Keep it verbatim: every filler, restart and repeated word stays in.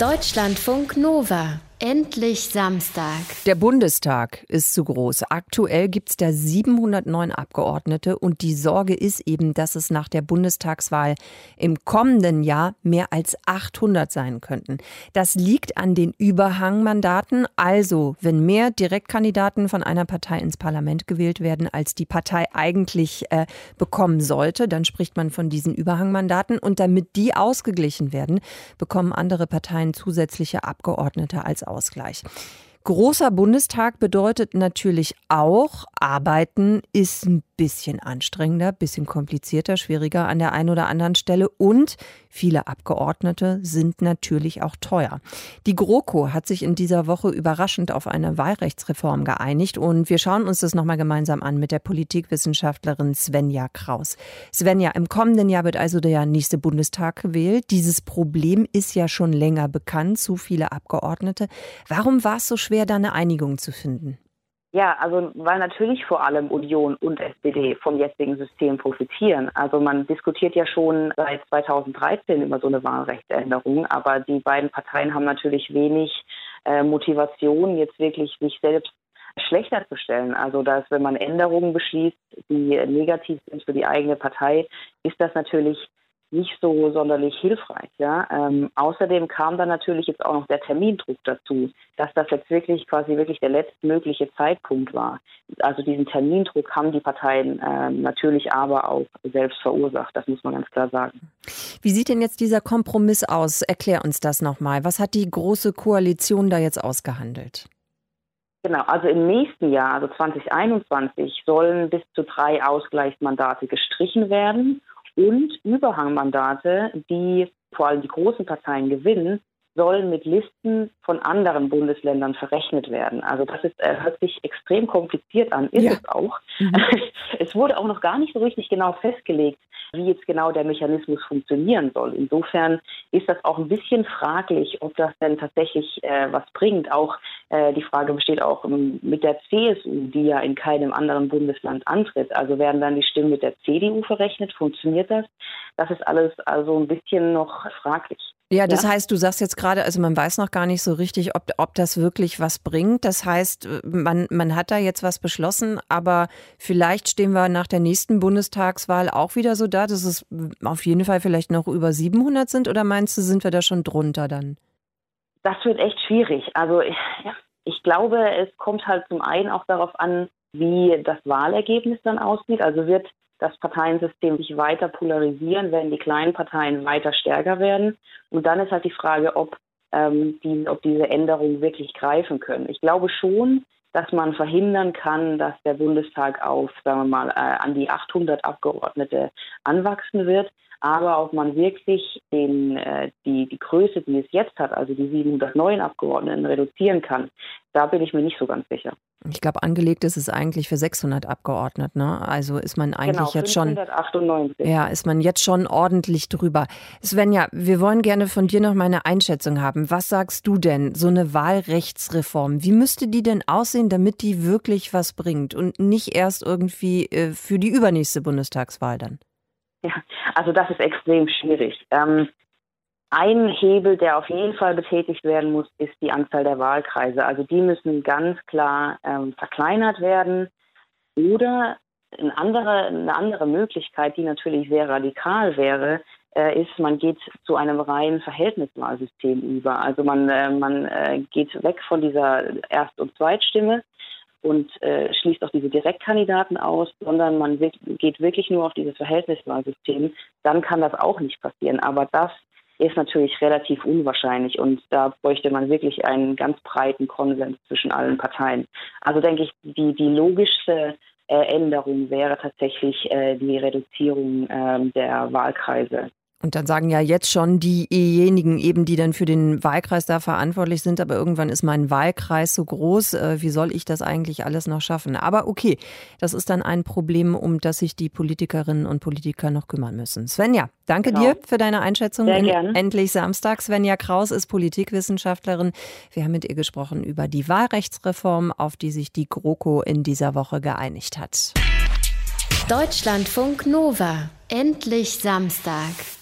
Deutschlandfunk Nova. Endlich Samstag. Der Bundestag ist zu groß. Aktuell gibt es da siebenhundertneun Abgeordnete und die Sorge ist eben, dass es nach der Bundestagswahl im kommenden Jahr mehr als achthundert sein könnten. Das liegt an den Überhangmandaten. Also, wenn mehr Direktkandidaten von einer Partei ins Parlament gewählt werden, als die Partei eigentlich äh, bekommen sollte, dann spricht man von diesen Überhangmandaten. Und damit die ausgeglichen werden, bekommen andere Parteien zusätzliche Abgeordnete als Ausgleich. Großer Bundestag bedeutet natürlich auch, Arbeiten ist ein bisschen anstrengender, bisschen komplizierter, schwieriger an der einen oder anderen Stelle und viele Abgeordnete sind natürlich auch teuer. Die GroKo hat sich in dieser Woche überraschend auf eine Wahlrechtsreform geeinigt und wir schauen uns das nochmal gemeinsam an mit der Politikwissenschaftlerin Svenja Kraus. Svenja, im kommenden Jahr wird also der nächste Bundestag gewählt. Dieses Problem ist ja schon länger bekannt, zu viele Abgeordnete. Warum war es so schwer, da eine Einigung zu finden? Ja, also weil natürlich vor allem Union und S P D vom jetzigen System profitieren. Also man diskutiert ja schon seit zweitausenddreizehn über so eine Wahlrechtsänderung, aber die beiden Parteien haben natürlich wenig äh, Motivation, jetzt wirklich sich selbst schlechter zu stellen. Also dass, wenn man Änderungen beschließt, die negativ sind für die eigene Partei, ist das natürlich nicht so sonderlich hilfreich. Ja? Ähm, außerdem kam dann natürlich jetzt auch noch der Termindruck dazu, dass das jetzt wirklich quasi wirklich der letztmögliche Zeitpunkt war. Also diesen Termindruck haben die Parteien ähm, natürlich aber auch selbst verursacht, das muss man ganz klar sagen. Wie sieht denn jetzt dieser Kompromiss aus? Erklär uns das nochmal. Was hat die Große Koalition da jetzt ausgehandelt? Genau, also im nächsten Jahr, also zwanzig einundzwanzig, sollen bis zu drei Ausgleichsmandate gestrichen werden. Und Überhangmandate, die vor allem die großen Parteien gewinnen, sollen mit Listen von anderen Bundesländern verrechnet werden. Also das ist, äh, hört sich extrem kompliziert an, ist ja. es auch. Mhm. Es wurde auch noch gar nicht so richtig genau festgelegt, wie jetzt genau der Mechanismus funktionieren soll. Insofern ist das auch ein bisschen fraglich, ob das denn tatsächlich äh, was bringt. Auch äh, die Frage besteht auch um, mit der C S U, die ja in keinem anderen Bundesland antritt. Also werden dann die Stimmen mit der C D U verrechnet? Funktioniert das? Das ist alles also ein bisschen noch fraglich. Ja, das ja? heißt, du sagst jetzt gerade, also man weiß noch gar nicht so richtig, ob, ob das wirklich was bringt. Das heißt, man, man hat da jetzt was beschlossen, aber vielleicht stehen wir nach der nächsten Bundestagswahl auch wieder so da, dass es auf jeden Fall vielleicht noch über siebenhundert sind, oder meinst du, sind wir da schon drunter dann? Das wird echt schwierig. Also ich, ich glaube, es kommt halt zum einen auch darauf an, wie das Wahlergebnis dann aussieht. Also wird das Parteiensystem sich weiter polarisieren, werden die kleinen Parteien weiter stärker werden. Und dann ist halt die Frage, ob, ähm, die, ob diese Änderungen wirklich greifen können. Ich glaube schon, dass man verhindern kann, dass der Bundestag auf, sagen wir mal, äh, an die achthundert Abgeordnete anwachsen wird. Aber ob man wirklich den, äh, die, die Größe, die es jetzt hat, also die siebenhundertneun Abgeordneten, reduzieren kann, da bin ich mir nicht so ganz sicher. Ich glaube, angelegt ist es eigentlich für sechshundert Abgeordnete, ne? Also ist man eigentlich genau, jetzt schon, fünfhundertachtundneunzig. Ja, ist man jetzt schon ordentlich drüber. Svenja, wir wollen gerne von dir noch mal eine Einschätzung haben. Was sagst du denn, so eine Wahlrechtsreform, wie müsste die denn aussehen, damit die wirklich was bringt und nicht erst irgendwie äh, für die übernächste Bundestagswahl dann? Ja, also das ist extrem schwierig. Ähm, ein Hebel, der auf jeden Fall betätigt werden muss, ist die Anzahl der Wahlkreise. Also die müssen ganz klar ähm, verkleinert werden. Oder eine andere, eine andere Möglichkeit, die natürlich sehr radikal wäre, äh, ist, man geht zu einem reinen Verhältniswahlsystem über. Also man, äh, man äh, geht weg von dieser Erst- und Zweitstimme und äh, schließt auch diese Direktkandidaten aus, sondern man wird, geht wirklich nur auf dieses Verhältniswahlsystem. Dann kann das auch nicht passieren. Aber das ist natürlich relativ unwahrscheinlich und da bräuchte man wirklich einen ganz breiten Konsens zwischen allen Parteien. Also denke ich, die, die logischste äh, Änderung wäre tatsächlich äh, die Reduzierung äh, der Wahlkreise. Und dann sagen ja jetzt schon diejenigen eben, die dann für den Wahlkreis da verantwortlich sind, aber irgendwann ist mein Wahlkreis so groß, äh, wie soll ich das eigentlich alles noch schaffen? Aber okay, das ist dann ein Problem, um das sich die Politikerinnen und Politiker noch kümmern müssen. Svenja, danke genau. dir für deine Einschätzung. Sehr gerne. Endlich Samstag. Svenja Kraus ist Politikwissenschaftlerin. Wir haben mit ihr gesprochen über die Wahlrechtsreform, auf die sich die GroKo in dieser Woche geeinigt hat. Deutschlandfunk Nova. Endlich Samstag.